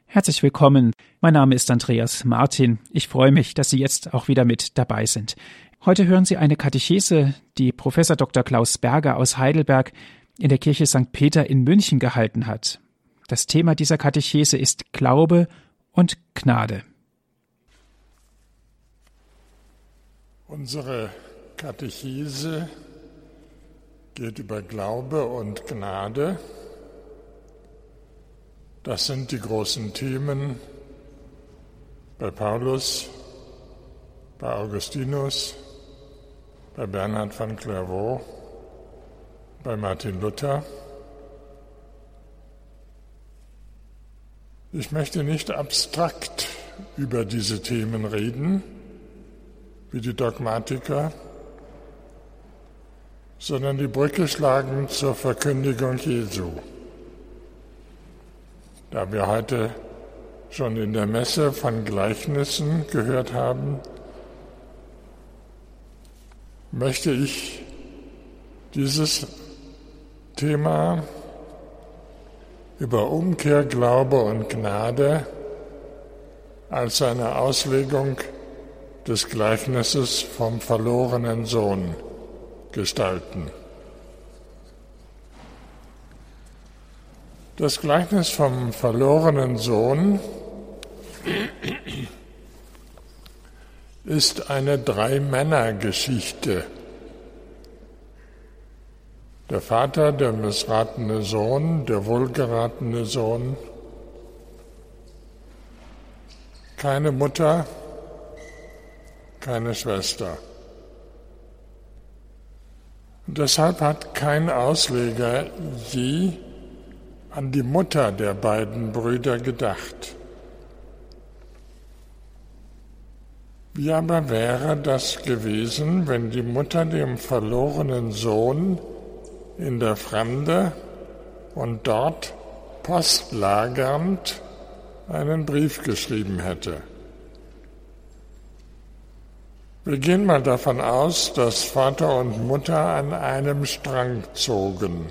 Herzlich willkommen. Mein Name ist Andreas Martin. Ich freue mich, dass Sie jetzt auch wieder mit dabei sind. Heute hören Sie eine Katechese, die Professor Dr. Klaus Berger aus Heidelberg in der Kirche St. Peter in München gehalten hat. Das Thema dieser Katechese ist Glaube und Gnade. Unsere Katechese geht über Glaube und Gnade. Das sind die großen Themen bei Paulus, bei Augustinus, bei Bernhard von Clairvaux, bei Martin Luther. Ich möchte nicht abstrakt über diese Themen reden, wie die Dogmatiker, sondern die Brücke schlagen zur Verkündigung Jesu. Da wir heute schon in der Messe von Gleichnissen gehört haben, möchte ich dieses Thema über Umkehr, Glaube und Gnade als eine Auslegung des Gleichnisses vom verlorenen Sohn gestalten. Das Gleichnis vom verlorenen Sohn ist eine Drei-Männer-Geschichte. Der Vater, der missratene Sohn, der wohlgeratene Sohn, keine Mutter, keine Schwester. Und deshalb hat kein Ausleger je an die Mutter der beiden Brüder gedacht. Wie aber wäre das gewesen, wenn die Mutter dem verlorenen Sohn in der Fremde und dort postlagernd einen Brief geschrieben hätte? Wir gehen mal davon aus, dass Vater und Mutter an einem Strang zogen.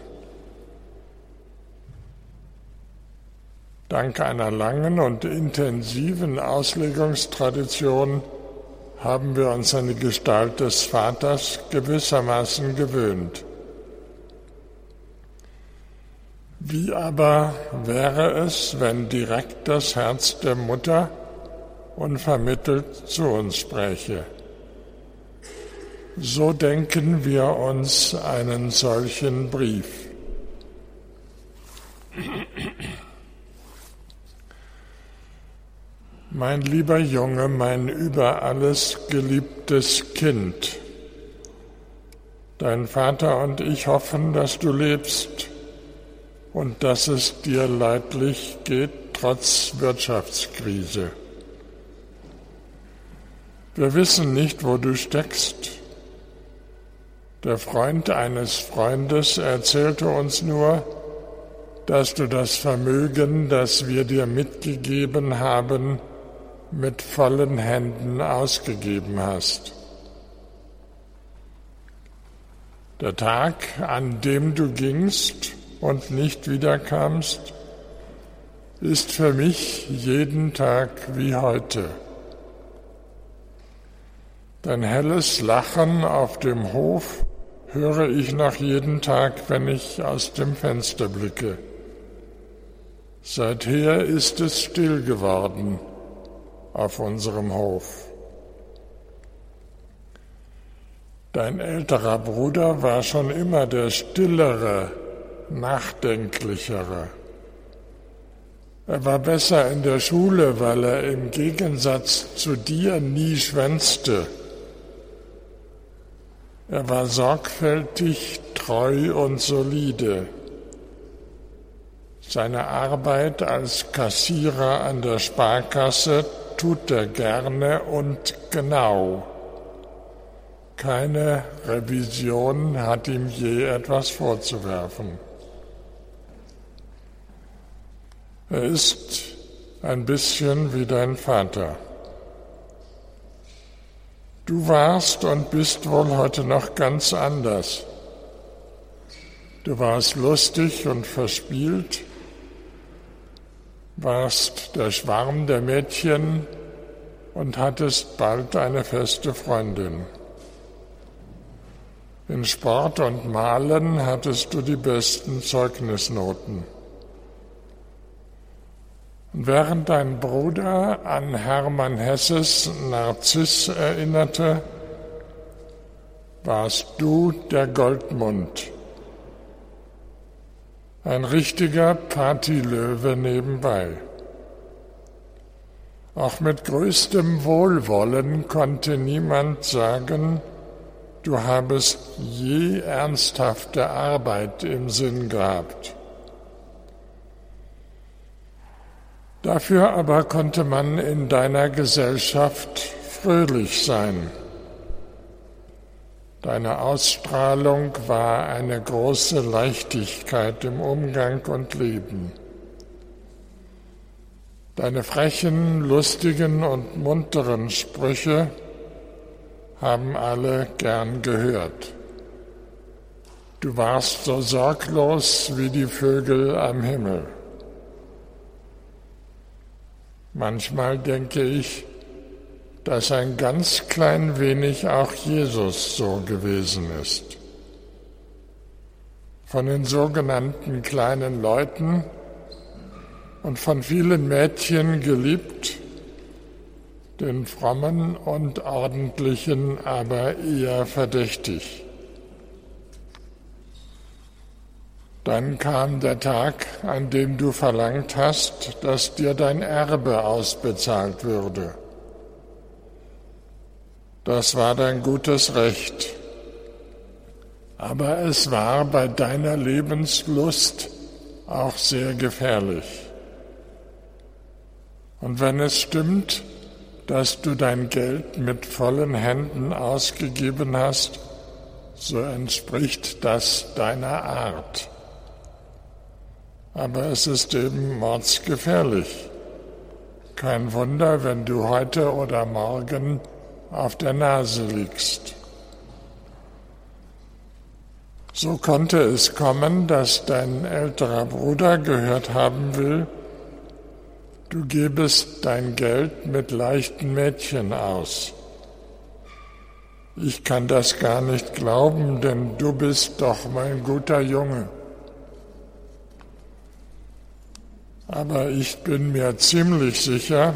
Dank einer langen und intensiven Auslegungstradition haben wir uns an die Gestalt des Vaters gewissermaßen gewöhnt. Wie aber wäre es, wenn direkt das Herz der Mutter unvermittelt zu uns spräche? So denken wir uns einen solchen Brief. Mein lieber Junge, mein über alles geliebtes Kind, dein Vater und ich hoffen, dass du lebst und dass es dir leidlich geht, trotz Wirtschaftskrise. Wir wissen nicht, wo du steckst. Der Freund eines Freundes erzählte uns nur, dass du das Vermögen, das wir dir mitgegeben haben, mit vollen Händen ausgegeben hast. Der Tag, an dem du gingst und nicht wiederkamst, ist für mich jeden Tag wie heute. Dein helles Lachen auf dem Hof höre ich noch jeden Tag, wenn ich aus dem Fenster blicke. Seither ist es still geworden auf unserem Hof. Dein älterer Bruder war schon immer der stillere, nachdenklichere. Er war besser in der Schule, weil er im Gegensatz zu dir nie schwänzte. Er war sorgfältig, treu und solide. Seine Arbeit als Kassierer an der Sparkasse tut er gerne und genau. Keine Revision hat ihm je etwas vorzuwerfen. Er ist ein bisschen wie dein Vater. Du warst und bist wohl heute noch ganz anders. Du warst lustig und verspielt. warst der Schwarm der Mädchen und hattest bald eine feste Freundin. In Sport und Malen hattest du die besten Zeugnisnoten. Und während dein Bruder an Hermann Hesses Narziss erinnerte, warst du der Goldmund, ein richtiger Partylöwe nebenbei. Auch mit größtem Wohlwollen konnte niemand sagen, du habest je ernsthafte Arbeit im Sinn gehabt. Dafür aber konnte man in deiner Gesellschaft fröhlich sein. Deine Ausstrahlung war eine große Leichtigkeit im Umgang und Leben. Deine frechen, lustigen und munteren Sprüche haben alle gern gehört. Du warst so sorglos wie die Vögel am Himmel. Manchmal denke ich, dass ein ganz klein wenig auch Jesus so gewesen ist. Von den sogenannten kleinen Leuten und von vielen Mädchen geliebt, den frommen und ordentlichen aber eher verdächtig. Dann kam der Tag, an dem du verlangt hast, dass dir dein Erbe ausbezahlt würde. Das war dein gutes Recht. Aber es war bei deiner Lebenslust auch sehr gefährlich. Und wenn es stimmt, dass du dein Geld mit vollen Händen ausgegeben hast, so entspricht das deiner Art. Aber es ist eben mordsgefährlich. Kein Wunder, wenn du heute oder morgen auf der Nase liegst. So konnte es kommen, dass dein älterer Bruder gehört haben will, du gebest dein Geld mit leichten Mädchen aus. Ich kann das gar nicht glauben, denn du bist doch mein guter Junge. Aber ich bin mir ziemlich sicher,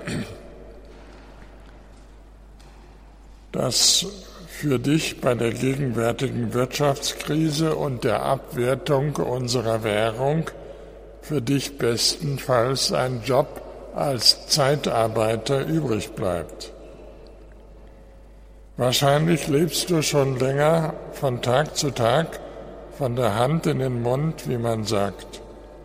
dass für dich bei der gegenwärtigen Wirtschaftskrise und der Abwertung unserer Währung für dich bestenfalls ein Job als Zeitarbeiter übrig bleibt. Wahrscheinlich lebst du schon länger von Tag zu Tag von der Hand in den Mund, wie man sagt.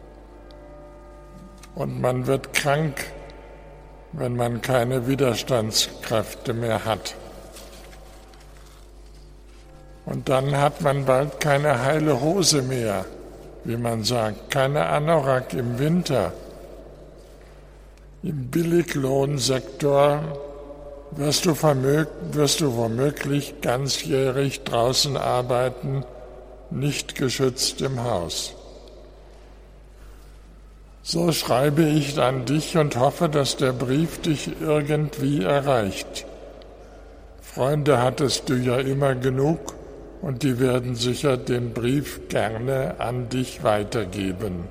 Und man wird krank, wenn man keine Widerstandskräfte mehr hat. Und dann hat man bald keine heile Hose mehr, wie man sagt, keine Anorak im Winter. Im Billiglohnsektor wirst du womöglich ganzjährig draußen arbeiten, nicht geschützt im Haus. So schreibe ich an dich und hoffe, dass der Brief dich irgendwie erreicht. Freunde hattest du ja immer genug und die werden sicher den Brief gerne an dich weitergeben.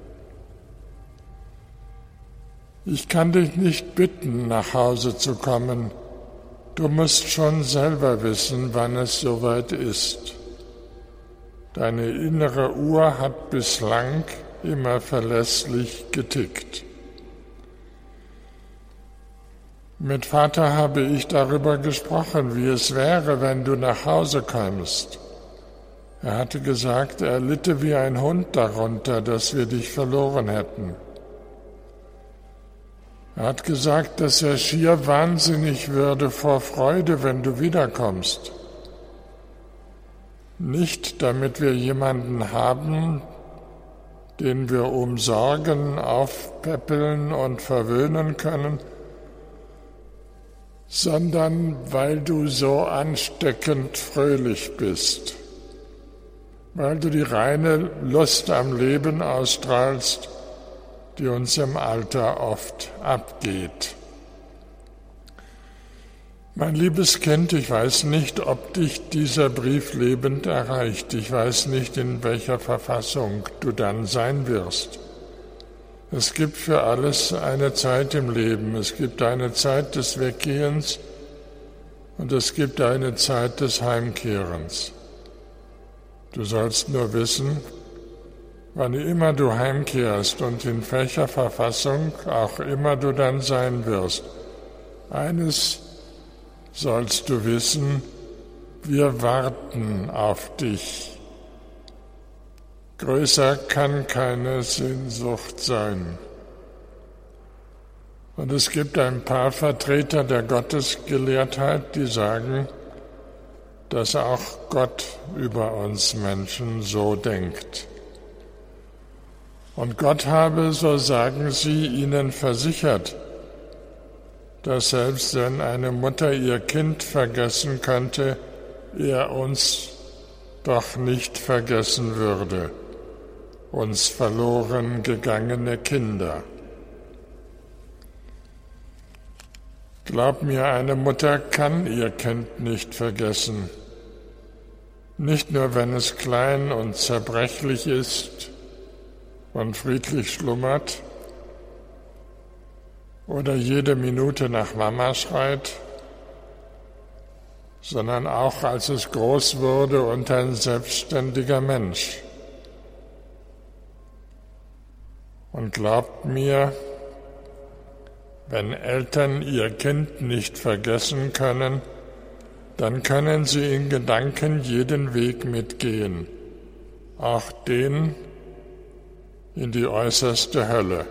Ich kann dich nicht bitten, nach Hause zu kommen. Du musst schon selber wissen, wann es soweit ist. Deine innere Uhr hat bislang immer verlässlich getickt. Mit Vater habe ich darüber gesprochen, wie es wäre, wenn du nach Hause kommst. Er hatte gesagt, er litte wie ein Hund darunter, dass wir dich verloren hätten. Er hat gesagt, dass er schier wahnsinnig würde vor Freude, wenn du wiederkommst. Nicht, damit wir jemanden haben, den wir umsorgen, aufpäppeln und verwöhnen können, sondern weil du so ansteckend fröhlich bist, weil du die reine Lust am Leben ausstrahlst die uns im Alter oft abgeht. Mein liebes Kind, ich weiß nicht, ob dich dieser Brief lebend erreicht. Ich weiß nicht, in welcher Verfassung du dann sein wirst. Es gibt für alles eine Zeit im Leben. Es gibt eine Zeit des Weggehens und es gibt eine Zeit des Heimkehrens. Du sollst nur wissen, wann immer du heimkehrst und in welcher Verfassung auch immer du dann sein wirst. Eines sollst du wissen, wir warten auf dich. Größer kann keine Sehnsucht sein. Und es gibt ein paar Vertreter der Gottesgelehrtheit, die sagen, dass auch Gott über uns Menschen so denkt. Und Gott habe, so sagen sie, ihnen versichert, dass selbst wenn eine Mutter ihr Kind vergessen könnte, er uns doch nicht vergessen würde, uns verloren gegangene Kinder. Glaub mir, eine Mutter kann ihr Kind nicht vergessen, nicht nur wenn es klein und zerbrechlich ist und friedlich schlummert, oder jede Minute nach Mama schreit, sondern auch als es groß wurde und ein selbstständiger Mensch. Und glaubt mir, wenn Eltern ihr Kind nicht vergessen können, dann können sie in Gedanken jeden Weg mitgehen, auch den in die äußerste Hölle.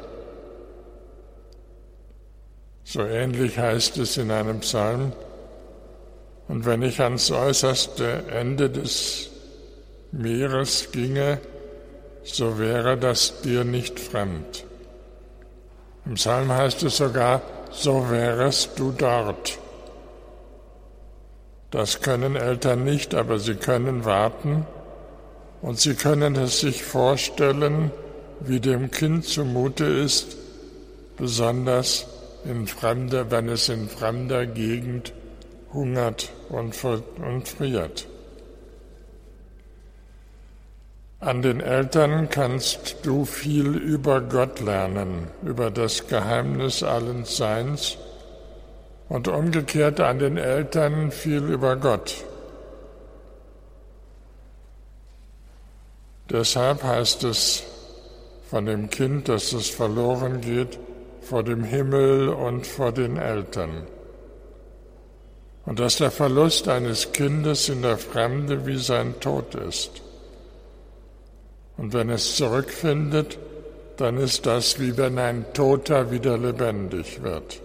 So ähnlich heißt es in einem Psalm, und wenn ich ans äußerste Ende des Meeres ginge, so wäre das dir nicht fremd. Im Psalm heißt es sogar, so wärest du dort. Das können Eltern nicht, aber sie können warten und sie können es sich vorstellen, wie dem Kind zumute ist, besonders wenn es in fremder Gegend hungert und friert. An den Eltern kannst du viel über Gott lernen, über das Geheimnis allen Seins und umgekehrt an den Eltern viel über Gott. Deshalb heißt es von dem Kind, dass es verloren geht, vor dem Himmel und vor den Eltern. Und dass der Verlust eines Kindes in der Fremde wie sein Tod ist. Und wenn es zurückfindet, dann ist das wie wenn ein Toter wieder lebendig wird.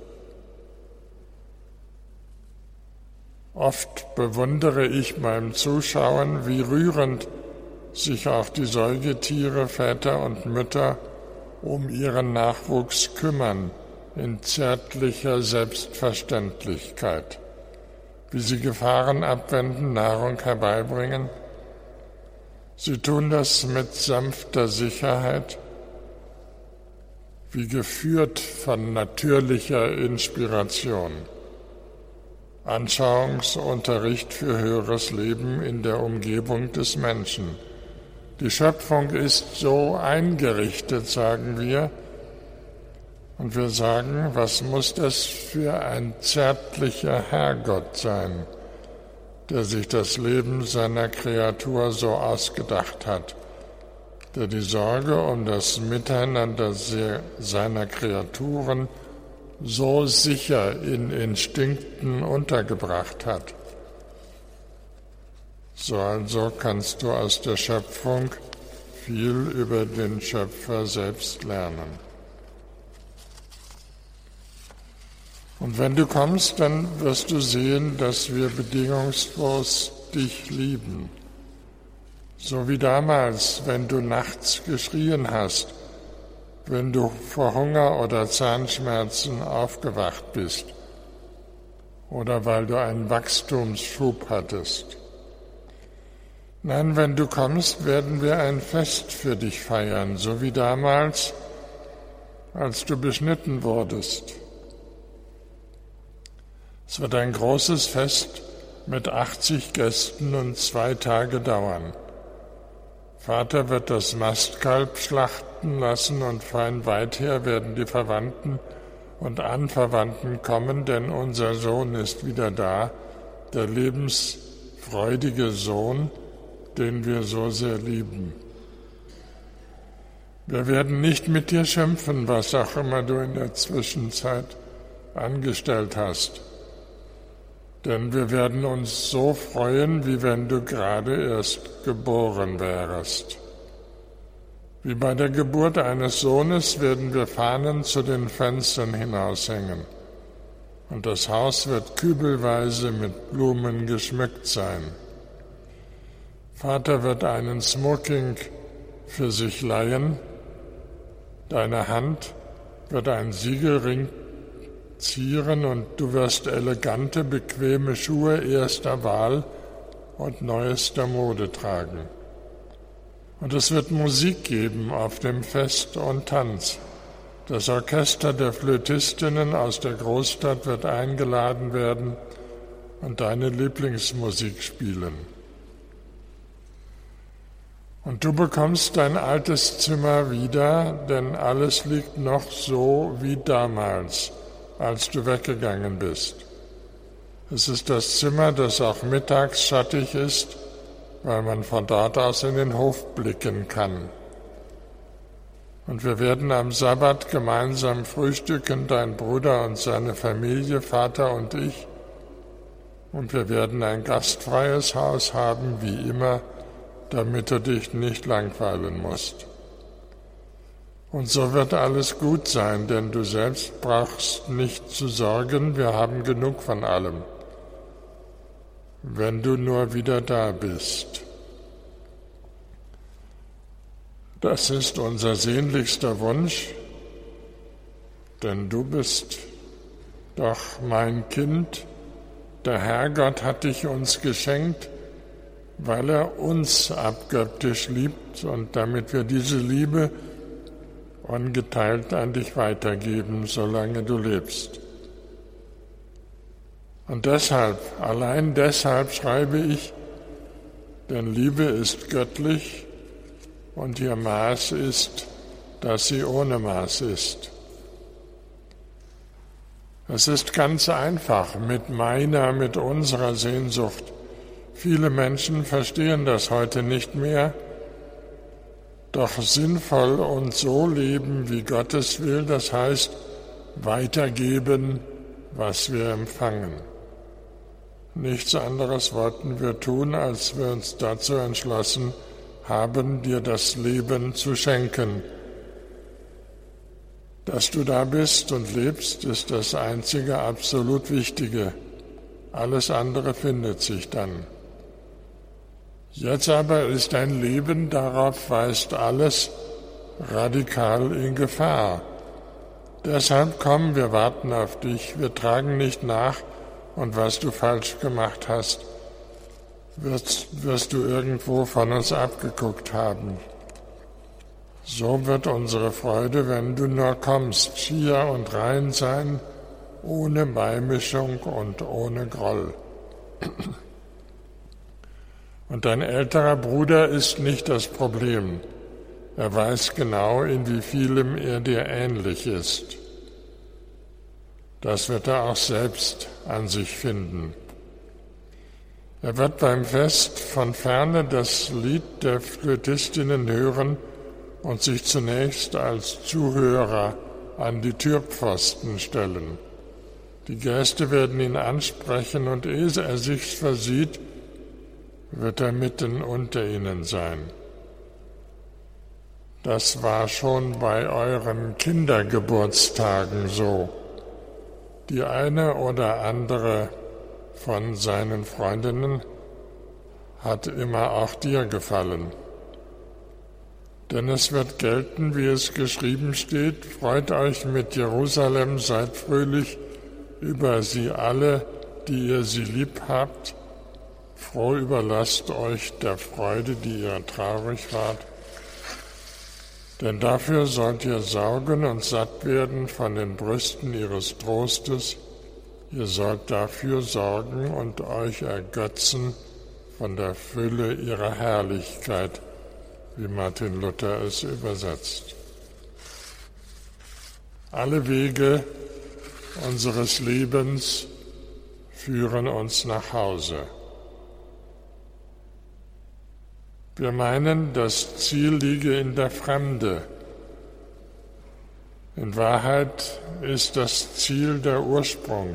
Oft bewundere ich beim Zuschauen, wie rührend sich auch die Säugetiere, Väter und Mütter um ihren Nachwuchs kümmern, in zärtlicher Selbstverständlichkeit, wie sie Gefahren abwenden, Nahrung herbeibringen. Sie tun das mit sanfter Sicherheit, wie geführt von natürlicher Inspiration. Anschauungsunterricht für höheres Leben in der Umgebung des Menschen. Die Schöpfung ist so eingerichtet, sagen wir, und wir sagen, was muss das für ein zärtlicher Herrgott sein, der sich das Leben seiner Kreatur so ausgedacht hat, der die Sorge um das Miteinander seiner Kreaturen so sicher in Instinkten untergebracht hat. So also kannst du aus der Schöpfung viel über den Schöpfer selbst lernen. Und wenn du kommst, dann wirst du sehen, dass wir bedingungslos dich lieben. So wie damals, wenn du nachts geschrien hast, wenn du vor Hunger oder Zahnschmerzen aufgewacht bist oder weil du einen Wachstumsschub hattest. Nein, wenn du kommst, werden wir ein Fest für dich feiern, so wie damals, als du beschnitten wurdest. Es wird ein großes Fest mit 80 Gästen und 2 Tage dauern. Vater wird das Mastkalb schlachten lassen und von weit her werden die Verwandten und Anverwandten kommen, denn unser Sohn ist wieder da, der lebensfreudige Sohn, den wir so sehr lieben. Wir werden nicht mit dir schimpfen, was auch immer du in der Zwischenzeit angestellt hast. Denn wir werden uns so freuen, wie wenn du gerade erst geboren wärest. Wie bei der Geburt eines Sohnes werden wir Fahnen zu den Fenstern hinaushängen. Und das Haus wird kübelweise mit Blumen geschmückt sein. Vater wird einen Smoking für sich leihen. Deine Hand wird ein Siegelring zieren und du wirst elegante, bequeme Schuhe erster Wahl und neuester Mode tragen. Und es wird Musik geben auf dem Fest und Tanz. Das Orchester der Flötistinnen aus der Großstadt wird eingeladen werden und deine Lieblingsmusik spielen. Und du bekommst dein altes Zimmer wieder, denn alles liegt noch so wie damals, als du weggegangen bist. Es ist das Zimmer, das auch mittags schattig ist, weil man von dort aus in den Hof blicken kann. Und wir werden am Sabbat gemeinsam frühstücken, dein Bruder und seine Familie, Vater und ich. Und wir werden ein gastfreies Haus haben, wie immer, damit du dich nicht langweilen musst. Und so wird alles gut sein, denn du selbst brauchst nicht zu sorgen, wir haben genug von allem, wenn du nur wieder da bist. Das ist unser sehnlichster Wunsch, denn du bist doch mein Kind. Der Herrgott hat dich uns geschenkt, weil er uns abgöttisch liebt und damit wir diese Liebe ungeteilt an dich weitergeben, solange du lebst. Und deshalb, allein deshalb schreibe ich, denn Liebe ist göttlich und ihr Maß ist, dass sie ohne Maß ist. Es ist ganz einfach mit unserer Sehnsucht. Viele Menschen verstehen das heute nicht mehr, doch sinnvoll und so leben, wie Gott es will, das heißt, weitergeben, was wir empfangen. Nichts anderes wollten wir tun, als wir uns dazu entschlossen haben, dir das Leben zu schenken. Dass du da bist und lebst, ist das einzige absolut Wichtige. Alles andere findet sich dann. Jetzt aber ist dein Leben, darauf weist alles, radikal in Gefahr. Deshalb komm, wir warten auf dich, wir tragen nicht nach und was du falsch gemacht hast, wirst du irgendwo von uns abgeguckt haben. So wird unsere Freude, wenn du nur kommst, schier und rein sein, ohne Beimischung und ohne Groll. Und dein älterer Bruder ist nicht das Problem. Er weiß genau, in wie vielem er dir ähnlich ist. Das wird er auch selbst an sich finden. Er wird beim Fest von ferne das Lied der Flötistinnen hören und sich zunächst als Zuhörer an die Türpfosten stellen. Die Gäste werden ihn ansprechen und ehe er sich versieht, wird er mitten unter ihnen sein. Das war schon bei euren Kindergeburtstagen so. Die eine oder andere von seinen Freundinnen hat immer auch dir gefallen. Denn es wird gelten, wie es geschrieben steht, freut euch mit Jerusalem, seid fröhlich über sie alle, die ihr sie lieb habt. Froh überlasst euch der Freude, die ihr traurig wart. Denn dafür sollt ihr saugen und satt werden von den Brüsten ihres Trostes. Ihr sollt dafür sorgen und euch ergötzen von der Fülle ihrer Herrlichkeit, wie Martin Luther es übersetzt. Alle Wege unseres Lebens führen uns nach Hause. Wir meinen, das Ziel liege in der Fremde. In Wahrheit ist das Ziel der Ursprung.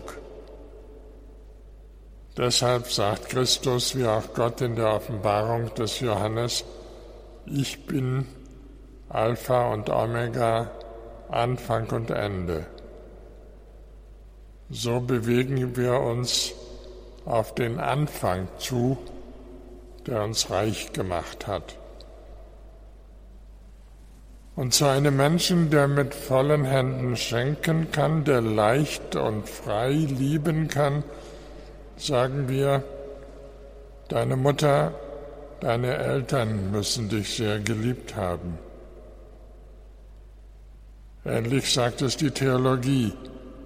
Deshalb sagt Christus, wie auch Gott in der Offenbarung des Johannes, ich bin Alpha und Omega, Anfang und Ende. So bewegen wir uns auf den Anfang zu, der uns reich gemacht hat. Und zu einem Menschen, der mit vollen Händen schenken kann, der leicht und frei lieben kann, sagen wir, deine Mutter, deine Eltern müssen dich sehr geliebt haben. Ähnlich sagt es die Theologie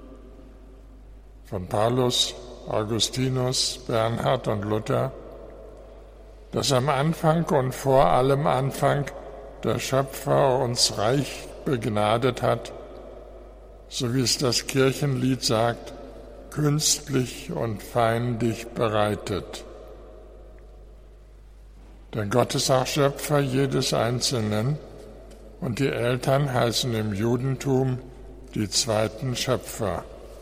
von Paulus, Augustinus, Bernhard und Luther, dass am Anfang und vor allem Anfang der Schöpfer uns reich begnadet hat, so wie es das Kirchenlied sagt, künstlich und fein dich bereitet. Denn Gott ist auch Schöpfer jedes Einzelnen und die Eltern heißen im Judentum die zweiten Schöpfer.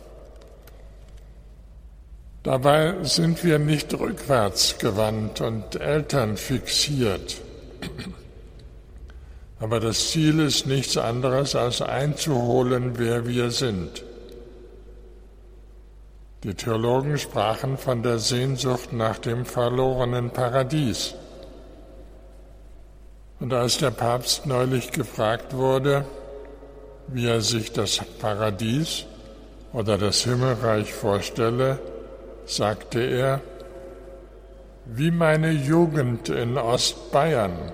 Dabei sind wir nicht rückwärts gewandt und elternfixiert. Aber das Ziel ist nichts anderes, als einzuholen, wer wir sind. Die Theologen sprachen von der Sehnsucht nach dem verlorenen Paradies. Und als der Papst neulich gefragt wurde, wie er sich das Paradies oder das Himmelreich vorstelle, sagte er, wie meine Jugend in Ostbayern.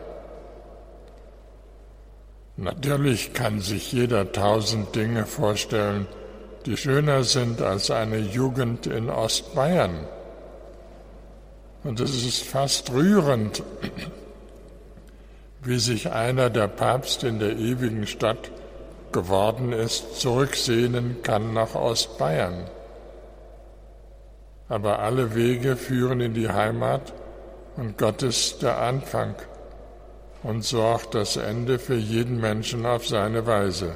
Natürlich kann sich jeder 1000 Dinge vorstellen, die schöner sind als eine Jugend in Ostbayern. Und es ist fast rührend, wie sich einer, der Papst in der ewigen Stadt geworden ist, zurücksehnen kann nach Ostbayern. Aber alle Wege führen in die Heimat und Gott ist der Anfang und so auch das Ende für jeden Menschen auf seine Weise.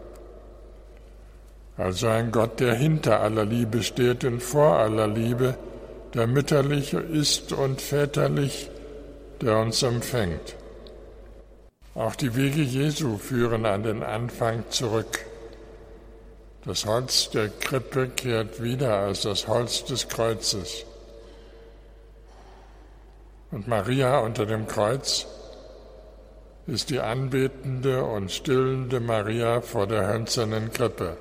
Also ein Gott, der hinter aller Liebe steht und vor aller Liebe, der mütterlich ist und väterlich, der uns empfängt. Auch die Wege Jesu führen an den Anfang zurück. Das Holz der Krippe kehrt wieder als das Holz des Kreuzes. Und Maria unter dem Kreuz ist die anbetende und stillende Maria vor der hölzernen Krippe.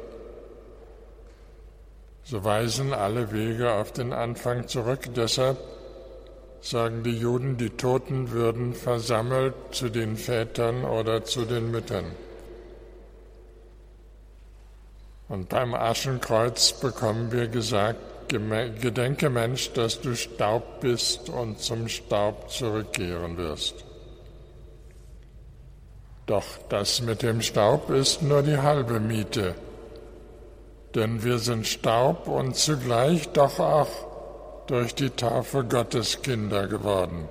So weisen alle Wege auf den Anfang zurück. Deshalb sagen die Juden, die Toten würden versammelt zu den Vätern oder zu den Müttern. Und beim Aschenkreuz bekommen wir gesagt, gedenke Mensch, dass du Staub bist und zum Staub zurückkehren wirst. Doch das mit dem Staub ist nur die halbe Miete, denn wir sind Staub und zugleich doch auch durch die Taufe Gottes Kinder geworden.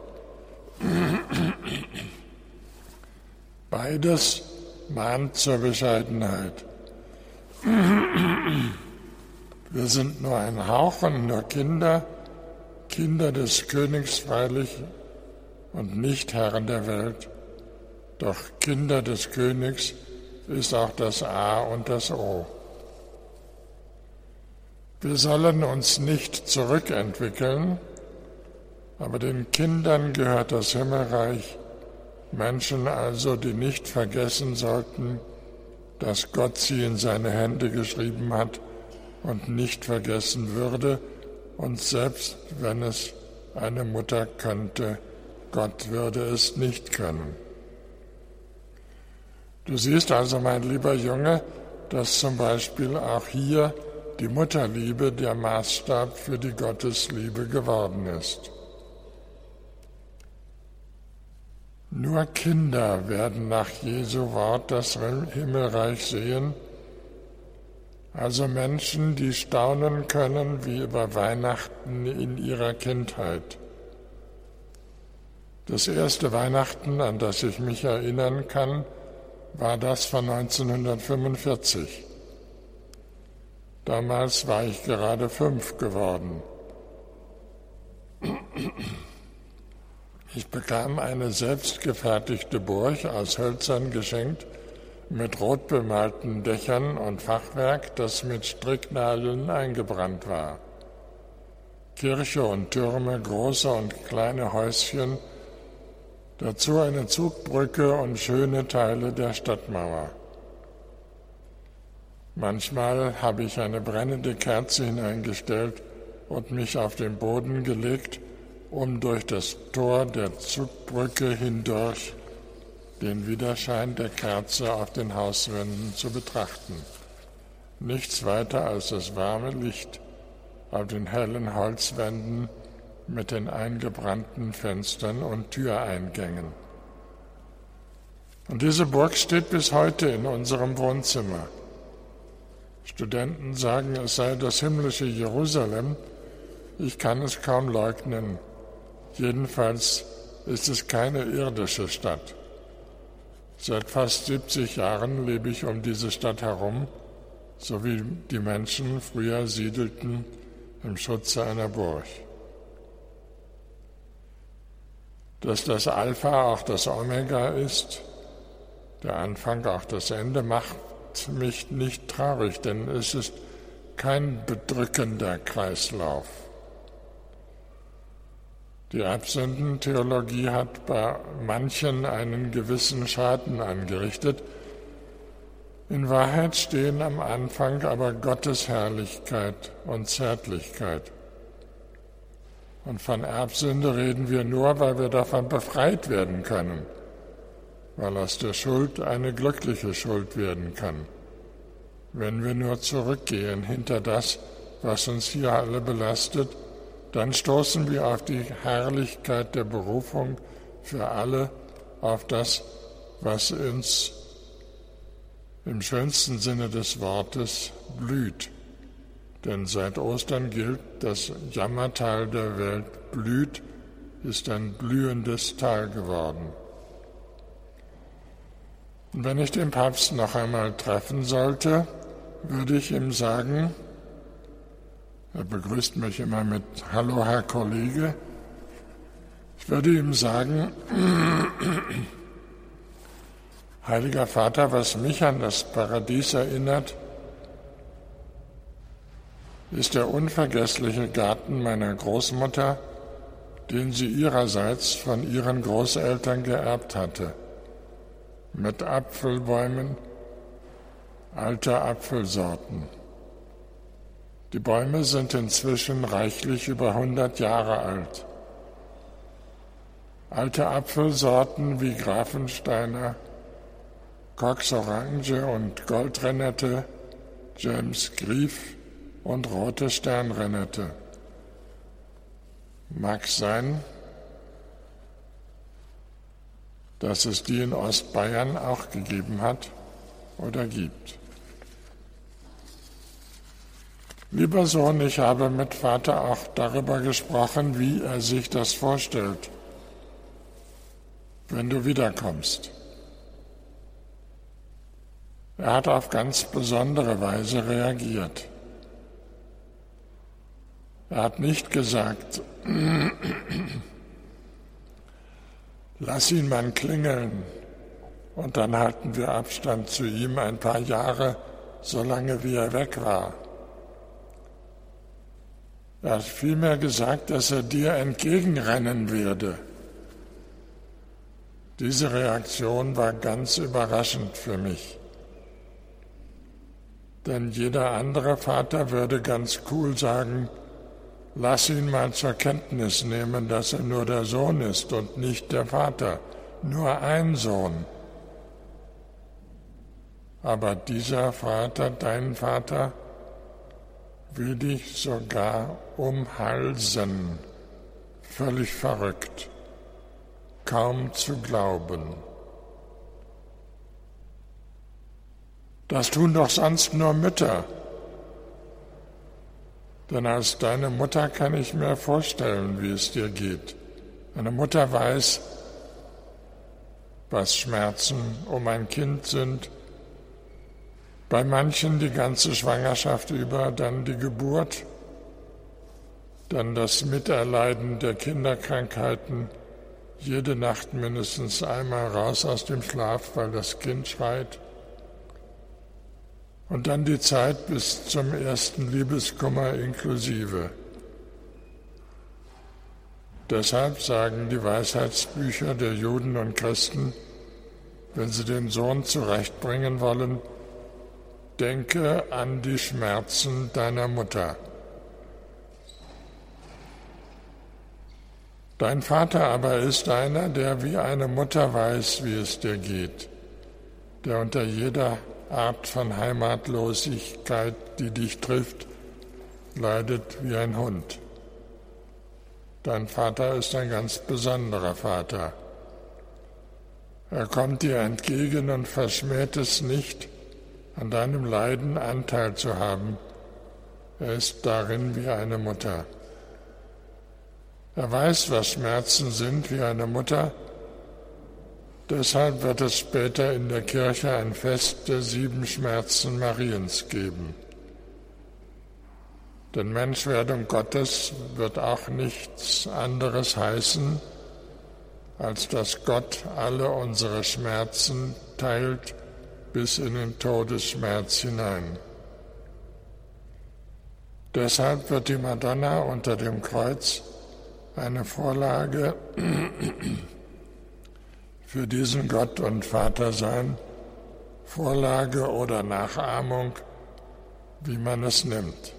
Beides mahnt zur Bescheidenheit. Wir sind nur ein Hauch und nur Kinder des Königs freilich und nicht Herren der Welt. Doch Kinder des Königs ist auch das A und das O. Wir sollen uns nicht zurückentwickeln, aber den Kindern gehört das Himmelreich, Menschen also, die nicht vergessen sollten, dass Gott sie in seine Hände geschrieben hat und nicht vergessen würde, und selbst wenn es eine Mutter könnte, Gott würde es nicht können. Du siehst also, mein lieber Junge, dass zum Beispiel auch hier die Mutterliebe der Maßstab für die Gottesliebe geworden ist. Nur Kinder werden nach Jesu Wort das Himmelreich sehen, also Menschen, die staunen können wie über Weihnachten in ihrer Kindheit. Das erste Weihnachten, an das ich mich erinnern kann, war das von 1945. Damals war ich gerade 5 geworden. Ich bekam eine selbstgefertigte Burg aus Hölzern geschenkt, mit rot bemalten Dächern und Fachwerk, das mit Stricknadeln eingebrannt war. Kirche und Türme, große und kleine Häuschen, dazu eine Zugbrücke und schöne Teile der Stadtmauer. Manchmal habe ich eine brennende Kerze hineingestellt und mich auf den Boden gelegt, um durch das Tor der Zugbrücke hindurch den Widerschein der Kerze auf den Hauswänden zu betrachten. Nichts weiter als das warme Licht auf den hellen Holzwänden mit den eingebrannten Fenstern und Türeingängen. Und diese Burg steht bis heute in unserem Wohnzimmer. Studenten sagen, es sei das himmlische Jerusalem. Ich kann es kaum leugnen. Jedenfalls ist es keine irdische Stadt. Seit fast 70 Jahren lebe ich um diese Stadt herum, so wie die Menschen früher siedelten im Schutze einer Burg. Dass das Alpha auch das Omega ist, der Anfang auch das Ende, macht mich nicht traurig, denn es ist kein bedrückender Kreislauf. Die Erbsündentheologie hat bei manchen einen gewissen Schaden angerichtet. In Wahrheit stehen am Anfang aber Gottes Herrlichkeit und Zärtlichkeit. Und von Erbsünde reden wir nur, weil wir davon befreit werden können, weil aus der Schuld eine glückliche Schuld werden kann. Wenn wir nur zurückgehen hinter das, was uns hier alle belastet, dann stoßen wir auf die Herrlichkeit der Berufung für alle, auf das, was uns im schönsten Sinne des Wortes blüht. Denn seit Ostern gilt, das Jammertal der Welt blüht, ist ein blühendes Tal geworden. Und wenn ich den Papst noch einmal treffen sollte, würde ich ihm sagen, er begrüßt mich immer mit Hallo, Herr Kollege. Ich würde ihm sagen, Heiliger Vater, was mich an das Paradies erinnert, ist der unvergessliche Garten meiner Großmutter, den sie ihrerseits von ihren Großeltern geerbt hatte, mit Apfelbäumen, alter Apfelsorten. Die Bäume sind inzwischen reichlich über 100 Jahre alt. Alte Apfelsorten wie Grafensteiner, Cox Orange und Goldrenette, James Grief und Rote Sternrenette. Mag sein, dass es die in Ostbayern auch gegeben hat oder gibt. Lieber Sohn, ich habe mit Vater auch darüber gesprochen, wie er sich das vorstellt, wenn du wiederkommst. Er hat auf ganz besondere Weise reagiert. Er hat nicht gesagt, lass ihn mal klingeln und dann halten wir Abstand zu ihm ein paar Jahre, solange wie er weg war. Er hat vielmehr gesagt, dass er dir entgegenrennen werde. Diese Reaktion war ganz überraschend für mich. Denn jeder andere Vater würde ganz cool sagen, lass ihn mal zur Kenntnis nehmen, dass er nur der Sohn ist und nicht der Vater, nur ein Sohn. aber dieser Vater, dein Vater, will dich sogar umhalsen. Völlig verrückt, kaum zu glauben. Das tun doch sonst nur Mütter. Denn als deine Mutter kann ich mir vorstellen, wie es dir geht. Eine Mutter weiß, was Schmerzen um ein Kind sind. Bei manchen die ganze Schwangerschaft über, dann die Geburt, dann das Miterleiden der Kinderkrankheiten, jede Nacht mindestens einmal raus aus dem Schlaf, weil das Kind schreit. Und dann die Zeit bis zum ersten Liebeskummer inklusive. Deshalb sagen die Weisheitsbücher der Juden und Christen, wenn sie den Sohn zurechtbringen wollen, denke an die Schmerzen deiner Mutter. Dein Vater aber ist einer, der wie eine Mutter weiß, wie es dir geht, der unter jeder Art von Heimatlosigkeit, die dich trifft, leidet wie ein Hund. Dein Vater ist ein ganz besonderer Vater. Er kommt dir entgegen und verschmäht es nicht, an deinem Leiden Anteil zu haben. Er ist darin wie eine Mutter. Er weiß, was Schmerzen sind wie eine Mutter. Deshalb wird es später in der Kirche ein Fest der 7 Schmerzen Mariens geben. Denn Menschwerdung Gottes wird auch nichts anderes heißen, als dass Gott alle unsere Schmerzen teilt bis in den Todesschmerz hinein. Deshalb wird die Madonna unter dem Kreuz eine Vorlage für diesen Gott und Vater sein, Vorlage oder Nachahmung, wie man es nimmt.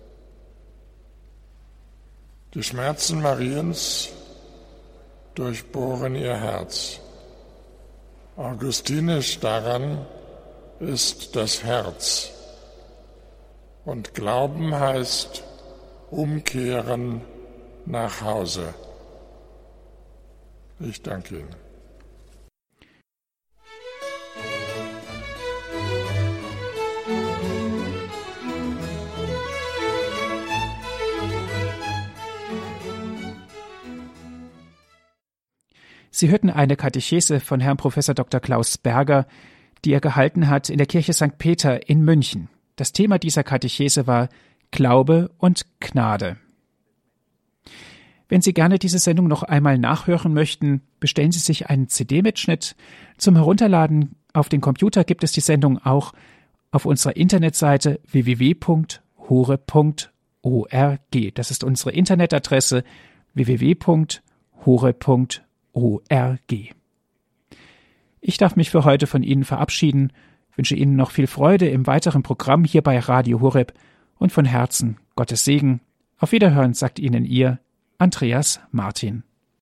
Die Schmerzen Mariens durchbohren ihr Herz. Augustinisch daran ist das Herz. Und Glauben heißt umkehren nach Hause. Ich danke Ihnen. Sie hörten eine Katechese von Herrn Prof. Dr. Klaus Berger, die er gehalten hat in der Kirche St. Peter in München. Das Thema dieser Katechese war Glaube und Gnade. Wenn Sie gerne diese Sendung noch einmal nachhören möchten, bestellen Sie sich einen CD-Mitschnitt. Zum Herunterladen auf den Computer gibt es die Sendung auch auf unserer Internetseite www.hore.org. Das ist unsere Internetadresse www.hore.org. Ich darf mich für heute von Ihnen verabschieden, wünsche Ihnen noch viel Freude im weiteren Programm hier bei Radio Horeb und von Herzen Gottes Segen. Auf Wiederhören sagt Ihnen Ihr Andreas Martin.